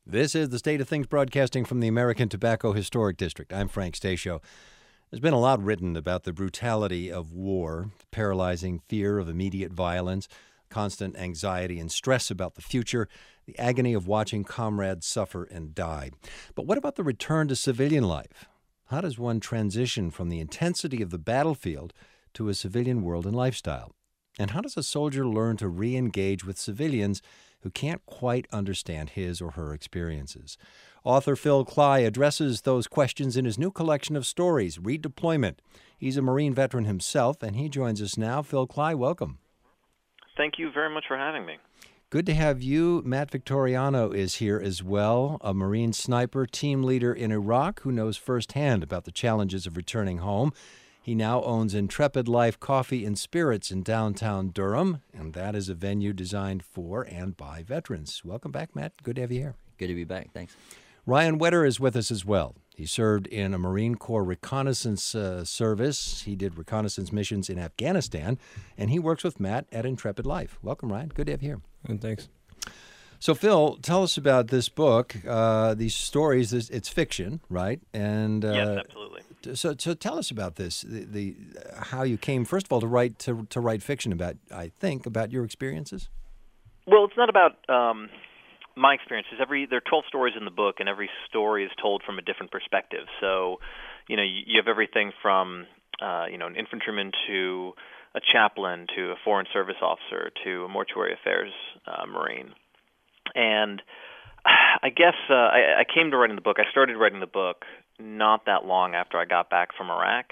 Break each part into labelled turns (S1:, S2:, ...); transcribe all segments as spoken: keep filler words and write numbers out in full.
S1: This is the State of Things broadcasting from the American Tobacco Historic District. I'm Frank Stasio. There's been a lot written about the brutality of war, the paralyzing fear of immediate violence, constant anxiety and stress about the future, the agony of watching comrades suffer and die. But what about the return to civilian life? How does one transition from the intensity of the battlefield to a civilian world and lifestyle? And how does a soldier learn to re-engage with civilians who can't quite understand his or her experiences? Author Phil Cly addresses those questions in his new collection of stories, Redeployment. He's a Marine veteran himself, and he joins us now. Phil Cly, welcome.
S2: Thank you very much for having me.
S1: Good to have you. Matt Victoriano is here as well, a Marine sniper, team leader in Iraq who knows firsthand about the challenges of returning home. He now owns Intrepid Life Coffee and Spirits in downtown Durham, and that is a venue designed for and by veterans. Welcome back, Matt. Good to have you here.
S3: Good to be back. Thanks.
S1: Ryan Wetter is with us as well. He served in a Marine Corps reconnaissance uh, service. He did reconnaissance missions in Afghanistan, and he works with Matt at Intrepid Life. Welcome, Ryan. Good to have you here.
S4: And thanks.
S1: So, Phil, tell us about this book, uh, these stories. It's fiction, right? And uh,
S2: yes, absolutely.
S1: So, so tell us about this. The, the how you came, first of all, to write to to write fiction about. I think about your experiences.
S2: Well, it's not about um, my experiences. Every there are twelve stories in the book, and every story is told from a different perspective. So, you know, you, you have everything from uh, you know an infantryman to a chaplain to a foreign service officer to a mortuary affairs uh, Marine. And I guess uh, I, I came to writing the book. I started writing the book not that long after I got back from Iraq.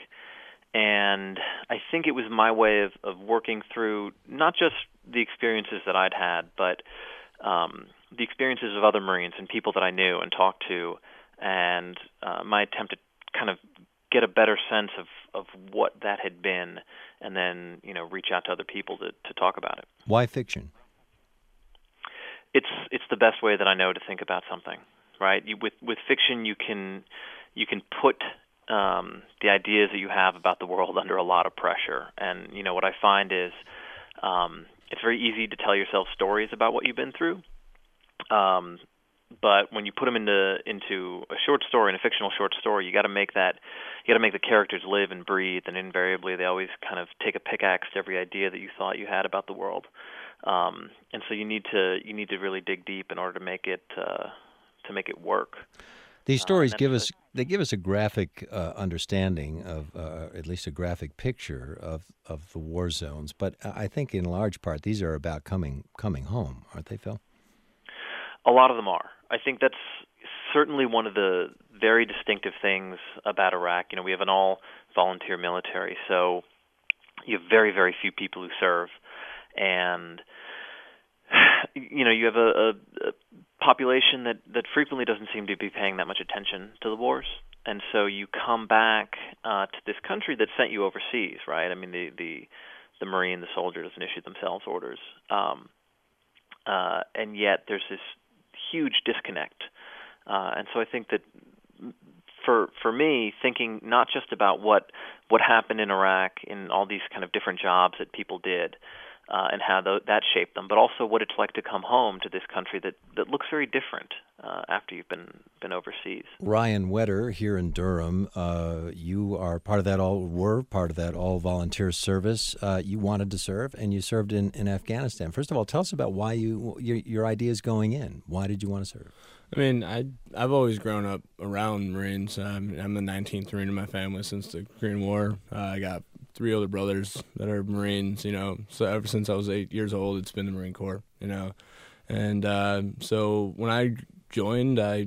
S2: And I think it was my way of, of working through not just the experiences that I'd had, but um, the experiences of other Marines and people that I knew and talked to, and uh, my attempt to kind of get a better sense of, of what that had been, and then, you know, reach out to other people to, to talk about it.
S1: Why fiction?
S2: It's it's the best way that I know to think about something, right? You, with with fiction, you can you can put um, the ideas that you have about the world under a lot of pressure. And you know what I find is um, it's very easy to tell yourself stories about what you've been through, um, but when you put them into into a short story, in a fictional short story, you got to make that you got to make the characters live and breathe. And invariably, they always kind of take a pickaxe to every idea that you thought you had about the world. Um, and so you need to you need to really dig deep in order to make it uh, to make it work.
S1: These stories
S2: uh,
S1: give us they give us a graphic uh, understanding of uh, at least a graphic picture of, of the war zones. But I think in large part these are about coming coming home, aren't they, Phil?
S2: A lot of them are. I think that's certainly one of the very distinctive things about Iraq. You know, we have an all volunteer military, so you have very very few people who serve. And, you know, you have a, a, a population that, that frequently doesn't seem to be paying that much attention to the wars. And so you come back uh, to this country that sent you overseas, right? I mean, the, the, the Marine, the soldier, doesn't issue themselves orders. Um, uh, and yet there's this huge disconnect. Uh, and so I think that for for me, thinking not just about what, what happened in Iraq in all these kind of different jobs that people did, Uh, and how th- that shaped them, but also what it's like to come home to this country that, that looks very different uh, after you've been been overseas.
S1: Ryan Wetter here in Durham, uh, you are part of that all were part of that all volunteer service. Uh, you wanted to serve, and you served in, in Afghanistan. First of all, tell us about why you your, your ideas going in. Why did you want to serve?
S4: I mean, I I've always grown up around Marines. Um, I'm the nineteenth Marine in my family since the Korean War. Uh, I got three older brothers that are Marines, you know, so ever since I was eight years old, it's been the Marine Corps, you know. And uh, so when I joined, I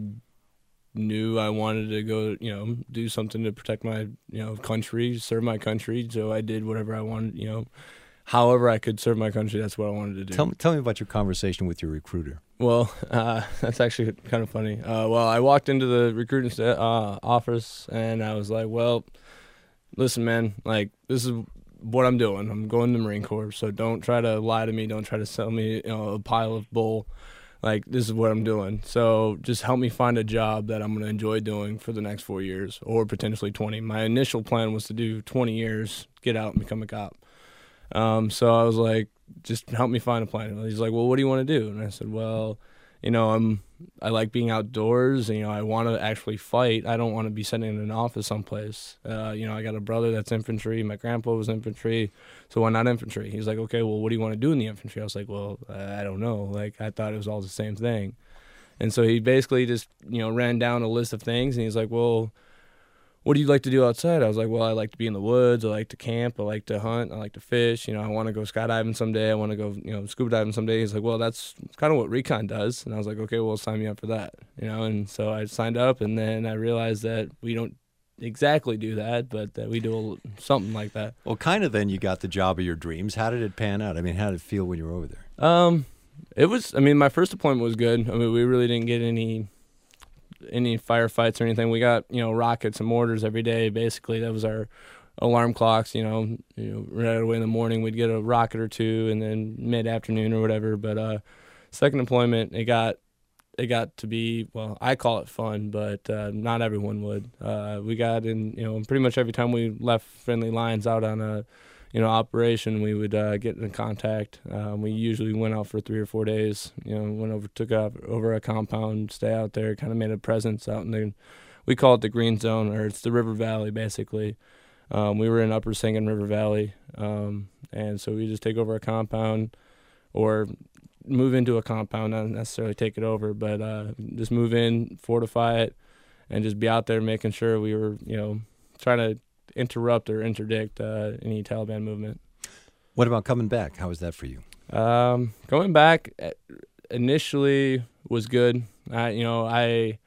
S4: knew I wanted to go, you know, do something to protect my, you know, country, serve my country. So I did whatever I wanted, you know, however I could serve my country, that's what I wanted to do.
S1: Tell me, tell me about your conversation with your recruiter.
S4: Well, uh, that's actually kind of funny. Uh, well, I walked into the recruiting st- uh, office, and I was like, well, listen, man, like, this is what I'm doing. I'm going to the Marine Corps, so don't try to lie to me. Don't try to sell me, you know, a pile of bull. Like, this is what I'm doing. So just help me find a job that I'm going to enjoy doing for the next four years or potentially twenty. My initial plan was to do twenty years, get out and become a cop. Um, so I was like, just help me find a plan. He's like, well, what do you want to do? And I said, well, you know, I'm I like being outdoors. And, you know, I want to actually fight. I don't want to be sitting in an office someplace. Uh, you know, I got a brother that's infantry. My grandpa was infantry. So why not infantry? He's like, okay, well, what do you want to do in the infantry? I was like, well, I don't know. Like, I thought it was all the same thing. And so he basically just, you know, ran down a list of things, and he's like, well, what do you like to do outside? I was like, well, I like to be in the woods. I like to camp. I like to hunt. I like to fish. You know, I want to go skydiving someday. I want to go, you know, scuba diving someday. He's like, well, that's kind of what recon does. And I was like, okay, well, sign me up for that. You know, and so I signed up, and then I realized that we don't exactly do that, but that we do a, something like that.
S1: Well, kind of then you got the job of your dreams. How did it pan out? I mean, how did it feel when you were over there?
S4: Um, it was, I mean, my first deployment was good. I mean, we really didn't get any any firefights or anything. We got, you know, rockets and mortars every day. Basically, that was our alarm clocks. You know, you know, right away in the morning we'd get a rocket or two, and then mid afternoon or whatever. But uh, second deployment, it got it got to be, well, I call it fun, but uh, not everyone would. Uh, we got in, you know, pretty much every time we left friendly lines out on a, you know, operation, we would uh, get in contact. Um, we usually went out for three or four days. You know, went over, took up over a compound, stay out there, kind of made a presence out in the, we call it the green zone, or it's the river valley basically. Um, we were in Upper Sangamon River Valley, um, and so we just take over a compound, or move into a compound, not necessarily take it over, but uh, just move in, fortify it, and just be out there making sure we were, you know, trying to interrupt or interdict uh, any Taliban movement.
S1: What about coming back? How was that for you?
S4: Um, going back initially was good. I, you know, I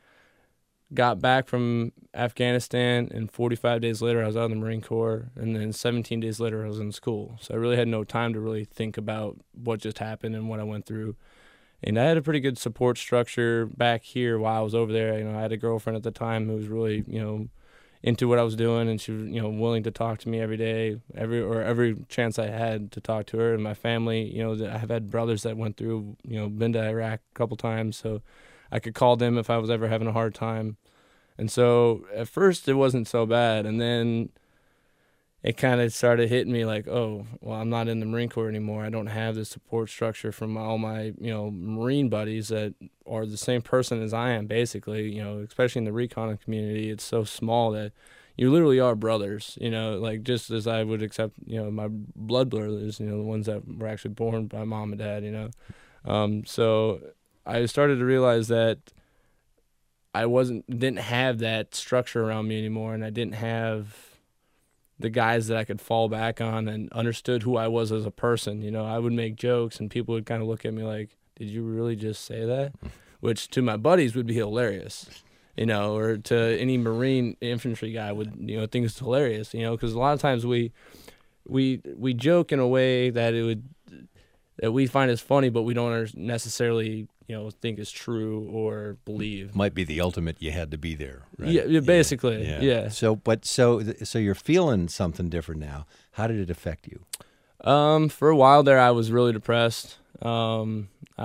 S4: got back from Afghanistan, and forty-five days later I was out in the Marine Corps, and then seventeen days later I was in school. So I really had no time to really think about what just happened and what I went through. And I had a pretty good support structure back here while I was over there. You know, I had a girlfriend at the time who was really, you know, into what I was doing, and she was, you know, willing to talk to me every day, every or every chance I had to talk to her. And my family, you know, I have had brothers that went through, you know, been to Iraq a couple times, so I could call them if I was ever having a hard time. And so at first it wasn't so bad, and then it kind of started hitting me like, oh, well, I'm not in the Marine Corps anymore. I don't have the support structure from all my, you know, Marine buddies that are the same person as I am, basically. You know, especially in the recon community, it's so small that you literally are brothers. You know, like just as I would accept, you know, my blood brothers, you know, the ones that were actually born by mom and dad. You know, um, so I started to realize that I wasn't didn't have that structure around me anymore, and I didn't have the guys that I could fall back on and understood who I was as a person. You know, I would make jokes, and people would kind of look at me like, did you really just say that? Which to my buddies would be hilarious, you know, or to any Marine infantry guy would, you know, think it's hilarious, you know, because a lot of times we we we joke in a way that it would that we find as funny, but we don't necessarily, you know, think is true or believe.
S1: Might be the ultimate. You had to be there, right?
S4: Yeah, yeah basically.
S1: Yeah.
S4: yeah.
S1: So, but so so you're feeling something different now. How did it affect you?
S4: Um, for a while there, I was really depressed. Um,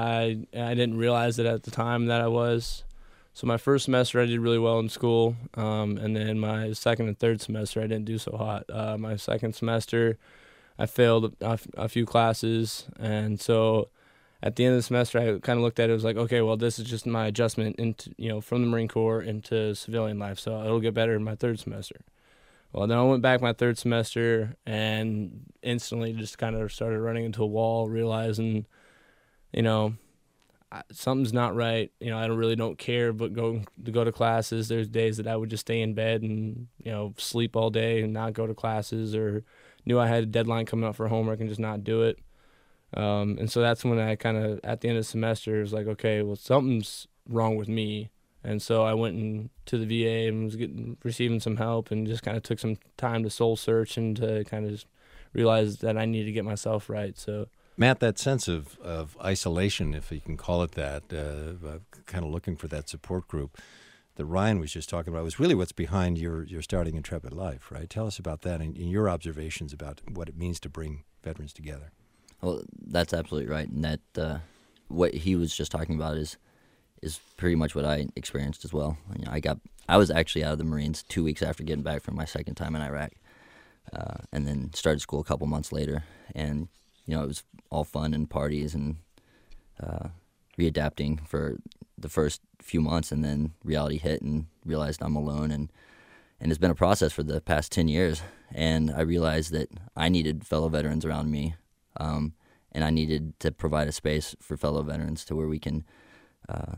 S4: I I didn't realize it at the time that I was. So my first semester, I did really well in school, um, and then my second and third semester, I didn't do so hot. Uh, my second semester, I failed a, a few classes, and so at the end of the semester, I kind of looked at it, it was like, okay, well, this is just my adjustment into, you know, from the Marine Corps into civilian life, so it'll get better in my third semester. Well, then I went back my third semester and instantly just kind of started running into a wall, realizing, you know, something's not right. You know, I don't really don't care, but go to go to classes. There's days that I would just stay in bed and, you know, sleep all day and not go to classes, or knew I had a deadline coming up for homework and just not do it. Um, and so that's when I kind of, at the end of the semester, was like, okay, well, something's wrong with me. And so I went in to the V A and was getting receiving some help, and just kind of took some time to soul search and to kind of just realize that I needed to get myself right. So,
S1: Matt, that sense of, of isolation, if you can call it that, uh, kind of looking for that support group that Ryan was just talking about, was really what's behind your, your starting Intrepid Life, right? Tell us about that and, and your observations about what it means to bring veterans together.
S3: Well, that's absolutely right. And that uh, what he was just talking about is is pretty much what I experienced as well. You know, I got I was actually out of the Marines two weeks after getting back from my second time in Iraq, uh, and then started school a couple months later. And you know, it was all fun and parties, and uh, readapting for the first few months, and then reality hit and realized I'm alone, and and it's been a process for the past ten years, and I realized that I needed fellow veterans around me, um, and I needed to provide a space for fellow veterans to where we can uh,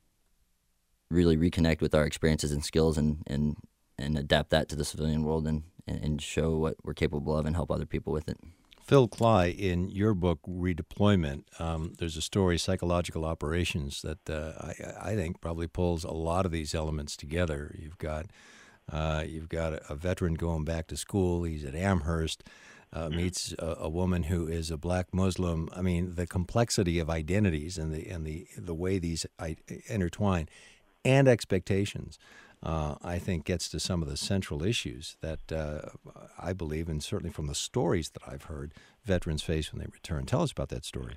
S3: really reconnect with our experiences and skills, and, and, and adapt that to the civilian world, and, and show what we're capable of and help other people with it.
S1: Phil Cly, in your book, Redeployment, um, there's a story, Psychological Operations, that uh, I, I think probably pulls a lot of these elements together. You've got uh, you've got a, a veteran going back to school. He's at Amherst, uh, meets a, a woman who is a black Muslim. I mean, the complexity of identities and the and the the way these I, intertwine, and expectations. Uh, I think gets to some of the central issues that uh, I believe, and certainly from the stories that I've heard, veterans face when they return. Tell us about that story.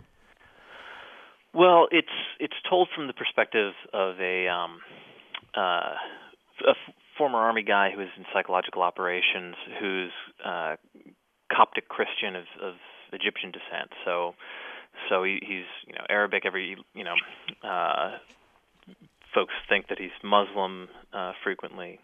S2: Well, it's it's told from the perspective of a, um, uh, a f- former Army guy who is in psychological operations, who's uh, Coptic Christian of, of Egyptian descent. So, so he, he's you know Arabic. Every you know. Uh, Folks think that he's Muslim uh, frequently,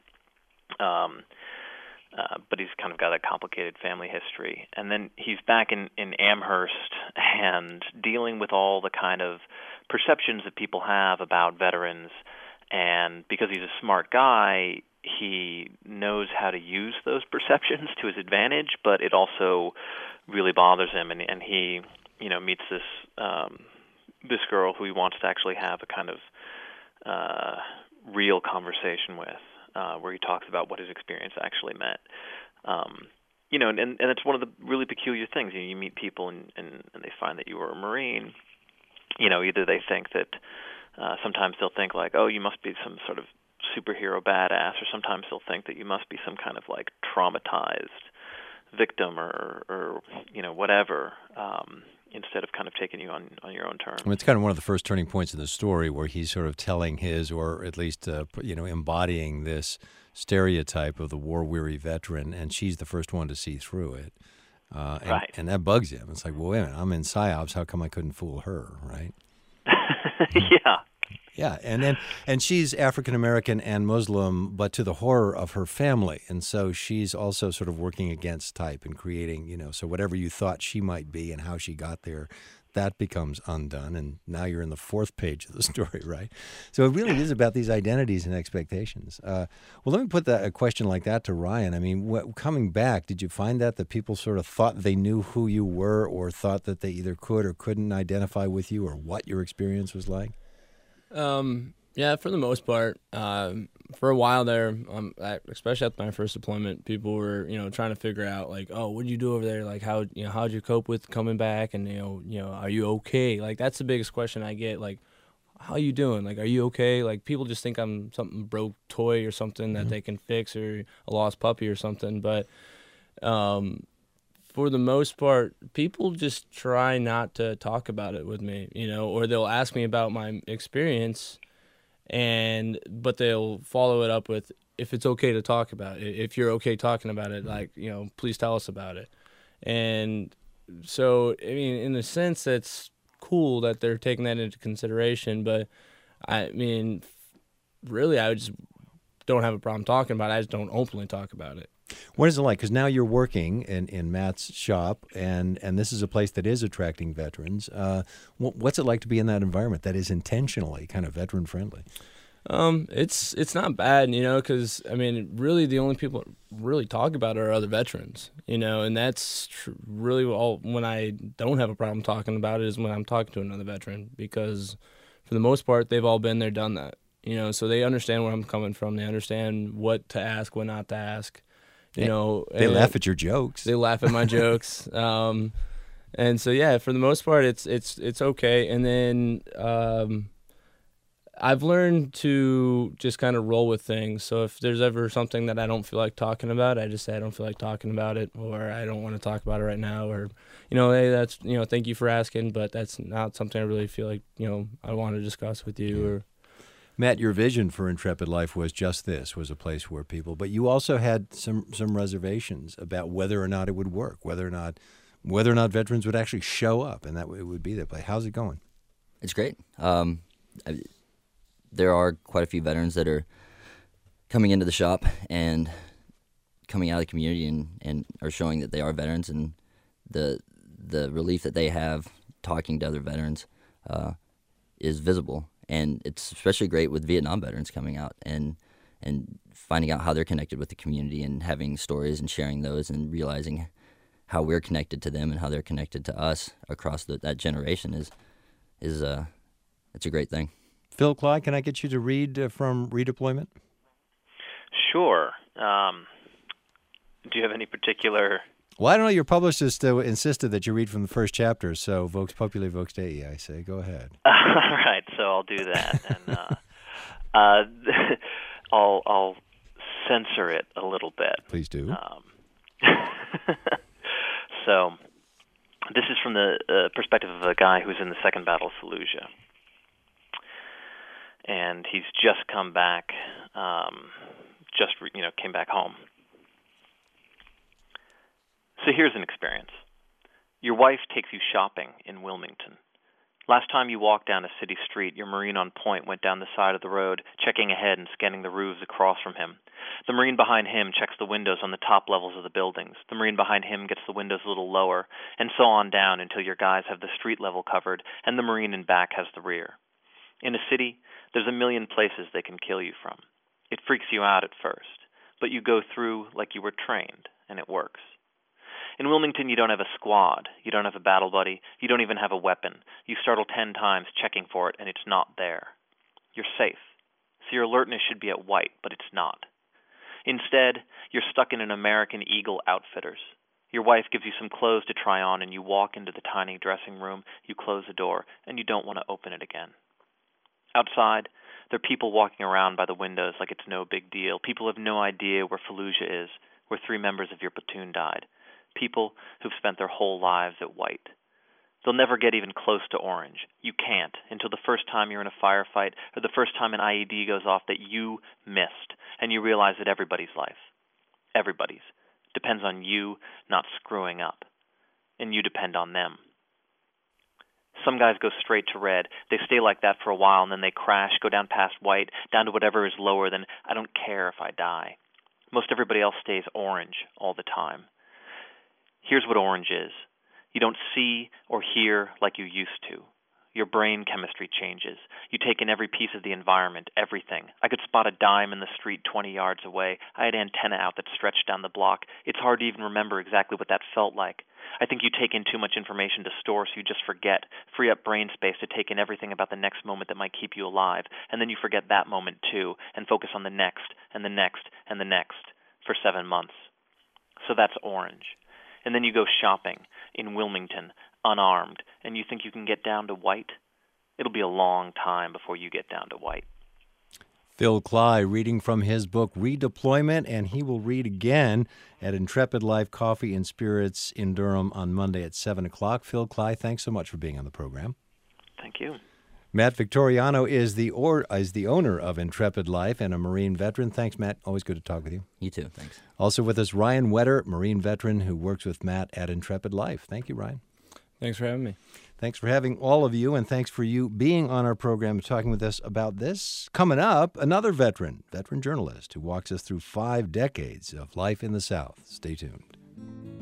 S2: um, uh, but he's kind of got a complicated family history. And then he's back in, in Amherst and dealing with all the kind of perceptions that people have about veterans. And because he's a smart guy, he knows how to use those perceptions to his advantage, but it also really bothers him. And, and he, you know, meets this um, this girl who he wants to actually have a kind of Uh, real conversation with, uh, where he talks about what his experience actually meant. Um, you know, and, and it's one of the really peculiar things. You, know, you meet people and, and, and they find that you were a Marine. You know, either they think that, uh, sometimes they'll think like, oh, you must be some sort of superhero badass, or sometimes they'll think that you must be some kind of like traumatized victim or, or you know, whatever. Um, instead of kind of taking you on, on your own terms.
S1: I mean, it's kind of one of the first turning points in the story where he's sort of telling his, or at least, uh, you know, embodying this stereotype of the war-weary veteran, and she's the first one to see through it. Uh, and,
S2: right.
S1: and that bugs him. It's like, well, wait a minute, I'm in PsyOps. How come I couldn't fool her, right?
S2: yeah.
S1: Yeah, and then and she's African American and Muslim, but to the horror of her family, and so she's also sort of working against type and creating, you know, so whatever you thought she might be and how she got there, that becomes undone, and now you're in the fourth page of the story, right? So it really is about these identities and expectations. Uh, well, let me put that, a question like that to Ryan. I mean, what, coming back, did you find that that people sort of thought they knew who you were, or thought that they either could or couldn't identify with you, or what your experience was like?
S4: Um, yeah, for the most part, um, for a while there, um, I, especially after my first deployment, people were, you know, trying to figure out like, oh, what did you do over there? Like, how, you know, how'd you cope with coming back? And, you know, you know, are you okay? Like, that's the biggest question I get. Like, how you doing? Like, are you okay? Like, people just think I'm something broke toy or something that mm-hmm. they can fix, or a lost puppy or something. But, um, for the most part, people just try not to talk about it with me, you know, or they'll ask me about my experience, and but they'll follow it up with, if it's okay to talk about it, if you're okay talking about it, like, you know, please tell us about it. And so, I mean, in a sense, that's cool that they're taking that into consideration, but I mean, really, I just don't have a problem talking about it. I just don't openly talk about it.
S1: What is it like? Because now you're working in, in Matt's shop, and, and this is a place that is attracting veterans. Uh, what's it like to be in that environment that is intentionally kind of veteran-friendly?
S4: Um, it's it's not bad, you know, because, I mean, really the only people that really talk about it are other veterans, you know, and that's tr- really all when I don't have a problem talking about it is when I'm talking to another veteran, because for the most part, they've all been there, done that, you know, so they understand where I'm coming from. They understand what to ask, what not to ask. You know,
S1: they laugh at your jokes.
S4: They laugh at my jokes, um, and so yeah, for the most part, it's it's it's okay. And then um, I've learned to just kind of roll with things. So if there's ever something that I don't feel like talking about, I just say I don't feel like talking about it, or I don't want to talk about it right now, or you know, hey, that's you know, thank you for asking, but that's not something I really feel like you know I want to discuss with you. Or
S1: Matt, your vision for Intrepid Life was just this, was a place where people, but you also had some some reservations about whether or not it would work, whether or not whether or not veterans would actually show up, and that it would be that place. How's it going?
S3: It's great. Um, I, there are quite a few veterans that are coming into the shop and coming out of the community and, and are showing that they are veterans, and the the relief that they have talking to other veterans uh, is visible. And it's especially great with Vietnam veterans coming out and and finding out how they're connected with the community and having stories and sharing those and realizing how we're connected to them and how they're connected to us across the, that generation is is uh, it's a great thing.
S1: Phil Cly, can I get you to read uh, from Redeployment?
S2: Sure. Um, do you have any particular...
S1: Well, I don't know. Your publicist uh, insisted that you read from the first chapter, so Vox Populi, Vox Dei, I say. Go ahead.
S2: All right, so I'll do that. and uh, uh, I'll, I'll censor it a little bit.
S1: Please do.
S2: Um, so this is from the uh, perspective of a guy who's in the Second Battle of Fallujah. And he's just come back, um, just, you know, came back home. So here's an experience. Your wife takes you shopping in Wilmington. Last time you walked down a city street, your Marine on point went down the side of the road, checking ahead and scanning the roofs across from him. The Marine behind him checks the windows on the top levels of the buildings. The Marine behind him gets the windows a little lower, and so on down until your guys have the street level covered, and the Marine in back has the rear. In a city, there's a million places they can kill you from. It freaks you out at first, but you go through like you were trained, and it works. In Wilmington, you don't have a squad, you don't have a battle buddy, you don't even have a weapon. You startle ten times checking for it, and it's not there. You're safe, so your alertness should be at white, but it's not. Instead, you're stuck in an American Eagle Outfitters. Your wife gives you some clothes to try on, and you walk into the tiny dressing room, you close the door, and you don't want to open it again. Outside, there are people walking around by the windows like it's no big deal. People have no idea where Fallujah is, where three members of your platoon died. People who've spent their whole lives at white. They'll never get even close to orange. You can't until the first time you're in a firefight or the first time an I E D goes off that you missed, and you realize that everybody's life, everybody's, depends on you not screwing up, and you depend on them. Some guys go straight to red. They stay like that for a while, and then they crash, go down past white, down to whatever is lower than, I don't care if I die. Most everybody else stays orange all the time. Here's what orange is. You don't see or hear like you used to. Your brain chemistry changes. You take in every piece of the environment, everything. I could spot a dime in the street twenty yards away. I had antenna out that stretched down the block. It's hard to even remember exactly what that felt like. I think you take in too much information to store, so you just forget. Free up brain space to take in everything about the next moment that might keep you alive. And then you forget that moment too, and focus on the next, and the next, and the next, for seven months. So that's orange. And then you go shopping in Wilmington, unarmed, and you think you can get down to white? It'll be a long time before you get down to white.
S1: Phil Cly reading from his book Redeployment, and he will read again at Intrepid Life Coffee and Spirits in Durham on Monday at seven o'clock. Phil Cly, thanks so much for being on the program.
S2: Thank you.
S1: Matt Victoriano is the or is the owner of Intrepid Life and a Marine veteran. Thanks, Matt. Always good to talk with you.
S3: You too. Thanks.
S1: Also with us, Ryan Wetter, Marine veteran who works with Matt at Intrepid Life. Thank you, Ryan.
S4: Thanks for having me.
S1: Thanks for having all of you, and thanks for you being on our program and talking with us about this. Coming up, another veteran, veteran journalist who walks us through five decades of life in the South. Stay tuned.